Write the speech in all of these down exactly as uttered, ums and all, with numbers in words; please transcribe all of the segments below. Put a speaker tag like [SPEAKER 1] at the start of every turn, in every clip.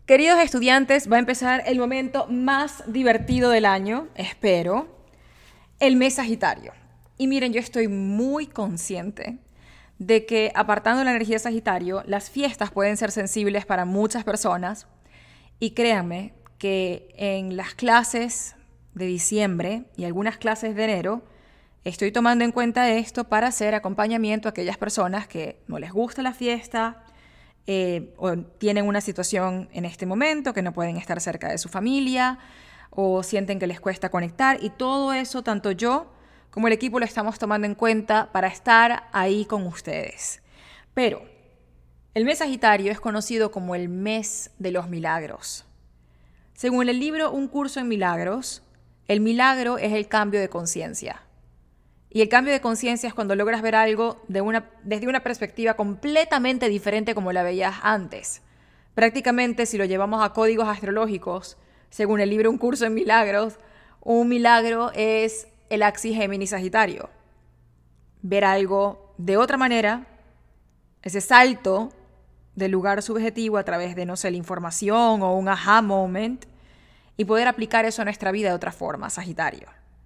[SPEAKER 1] Queridos estudiantes, va a empezar el momento más divertido del año, espero, el mes Sagitario. Y miren, yo estoy muy consciente de que, apartando la energía de Sagitario, las fiestas pueden ser sensibles para muchas personas. Y créanme que en las clases de diciembre y algunas clases de enero, estoy tomando en cuenta esto para hacer acompañamiento a aquellas personas que no les gusta la fiesta, eh, o tienen una situación en este momento que no pueden estar cerca de su familia, o sienten que les cuesta conectar. Y todo eso, tanto yo como el equipo, lo estamos tomando en cuenta para estar ahí con ustedes. Pero el mes Sagitario es conocido como el mes de los milagros. Según el libro Un curso en milagros, el milagro es el cambio de conciencia. Y el cambio de conciencia es cuando logras ver algo de una, desde una perspectiva completamente diferente como la veías antes. Prácticamente, si lo llevamos a códigos astrológicos, según el libro Un curso en milagros, un milagro es el Axis Géminis Sagitario. Ver algo de otra manera, ese salto del lugar subjetivo a través de, no sé, la información o un aha moment, y poder aplicar eso a nuestra vida de otra forma, Sagitario.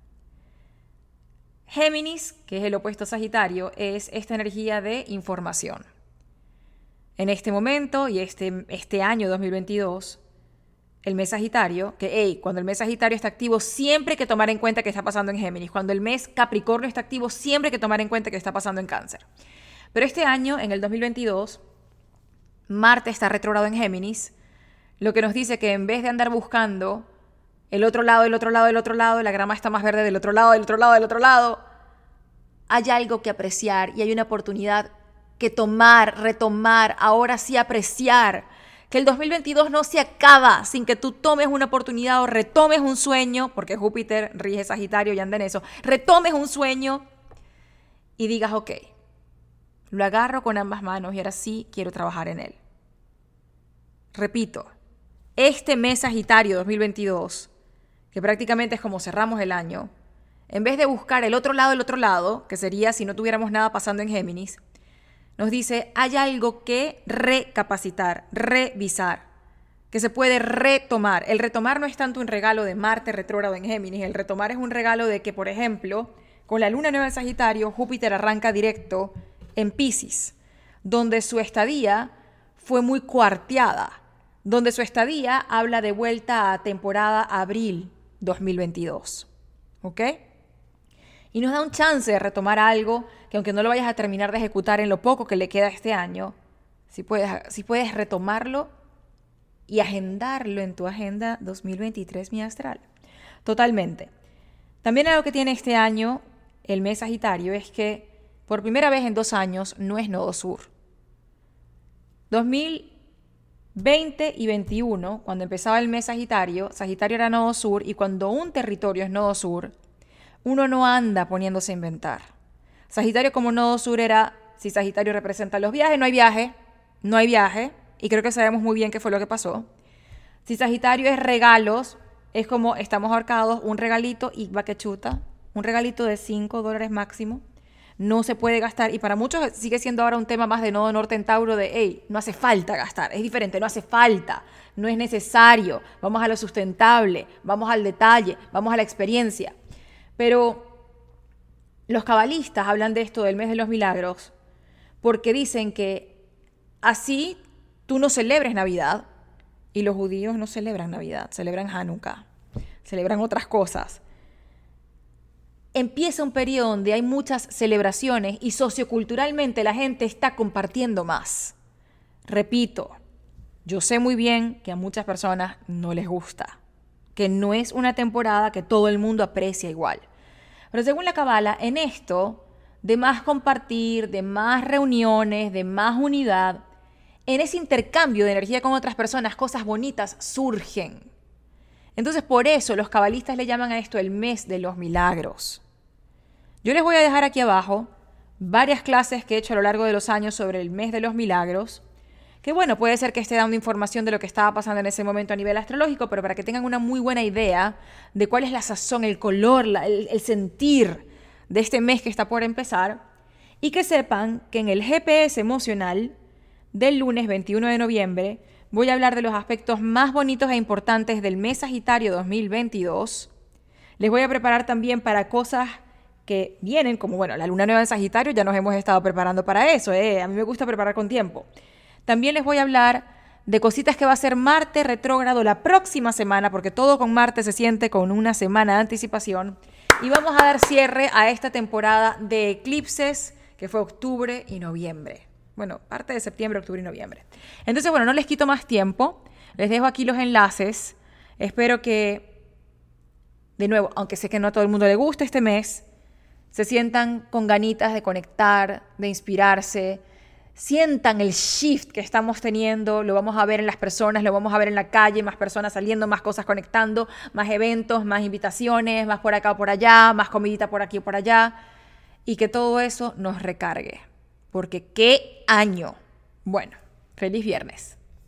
[SPEAKER 1] Géminis, que es el opuesto a Sagitario, es esta energía de información. En este momento y este, este año dos mil veintidós, el mes Sagitario, que hey, cuando el mes Sagitario está activo, siempre hay que tomar en cuenta qué está pasando en Géminis. Cuando el mes Capricornio está activo, siempre hay que tomar en cuenta qué está pasando en Cáncer. Pero este año, en el dos mil veintidós, Marte está retrógrado en Géminis, lo que nos dice que en vez de andar buscando el otro lado, el otro lado, el otro lado, la grama está más verde del otro lado, del otro lado, del otro lado, hay algo que apreciar y hay una oportunidad que tomar, retomar, ahora sí apreciar. Que el dos mil veintidós no se acaba sin que tú tomes una oportunidad o retomes un sueño, porque Júpiter rige Sagitario y anda en eso, retomes un sueño y digas, ok, lo agarro con ambas manos y ahora sí quiero trabajar en él. Repito, este mes Sagitario dos mil veintidós, que prácticamente es como cerramos el año, en vez de buscar el otro lado del otro lado, que sería si no tuviéramos nada pasando en Géminis, nos dice, hay algo que recapacitar, revisar, que se puede retomar. El retomar no es tanto un regalo de Marte retrógrado en Géminis, el retomar es un regalo de que, por ejemplo, con la luna nueva en Sagitario, Júpiter arranca directo en Piscis, donde su estadía fue muy cuarteada, donde su estadía habla de vuelta a temporada abril dos mil veintidós. ¿Ok? Y nos da un chance de retomar algo que, aunque no lo vayas a terminar de ejecutar en lo poco que le queda este año, si puedes, si puedes retomarlo y agendarlo en tu agenda dos mil veintitrés, mi astral. Totalmente. También algo que tiene este año el mes Sagitario es que por primera vez en dos años no es nodo sur. dos mil veinte y veintiuno, cuando empezaba el mes Sagitario, Sagitario era nodo sur, y cuando un territorio es nodo sur, uno no anda poniéndose a inventar. Sagitario como nodo sur era, si Sagitario representa los viajes, no hay viaje, no hay viaje, y creo que sabemos muy bien qué fue lo que pasó. Si Sagitario es regalos, es como estamos ahorcados, un regalito y va que chuta, un regalito de cinco dólares máximo, no se puede gastar, y para muchos sigue siendo ahora un tema más de nodo norte en Tauro de, hey, no hace falta gastar, es diferente, no hace falta, no es necesario, vamos a lo sustentable, vamos al detalle, vamos a la experiencia. Pero los cabalistas hablan de esto del mes de los milagros porque dicen que así tú no celebres Navidad, y los judíos no celebran Navidad, celebran Hanukkah, celebran otras cosas. Empieza un periodo donde hay muchas celebraciones y socioculturalmente la gente está compartiendo más. Repito, yo sé muy bien que a muchas personas no les gusta, que no es una temporada que todo el mundo aprecia igual. Pero según la Cábala, en esto de más compartir, de más reuniones, de más unidad, en ese intercambio de energía con otras personas, cosas bonitas surgen. Entonces, por eso los cabalistas le llaman a esto el mes de los milagros. Yo les voy a dejar aquí abajo varias clases que he hecho a lo largo de los años sobre el mes de los milagros, que bueno, puede ser que esté dando información de lo que estaba pasando en ese momento a nivel astrológico, pero para que tengan una muy buena idea de cuál es la sazón, el color, la, el, el sentir de este mes que está por empezar, y que sepan que en el G P S emocional del lunes veintiuno de noviembre voy a hablar de los aspectos más bonitos e importantes del mes Sagitario dos mil veintidós. Les voy a preparar también para cosas que vienen, como bueno, la luna nueva en Sagitario, ya nos hemos estado preparando para eso, ¿eh? A mí me gusta preparar con tiempo. También les voy a hablar de cositas que va a hacer Marte retrógrado la próxima semana, porque todo con Marte se siente con una semana de anticipación. Y vamos a dar cierre a esta temporada de eclipses, que fue octubre y noviembre. Bueno, parte de septiembre, octubre y noviembre. Entonces, bueno, no les quito más tiempo. Les dejo aquí los enlaces. Espero que, de nuevo, aunque sé que no a todo el mundo le gusta este mes, se sientan con ganitas de conectar, de inspirarse, sientan el shift que estamos teniendo, lo vamos a ver en las personas, lo vamos a ver en la calle, más personas saliendo, más cosas conectando, más eventos, más invitaciones, más por acá o por allá, más comidita por aquí o por allá, y que todo eso nos recargue, porque qué año. Bueno, feliz viernes.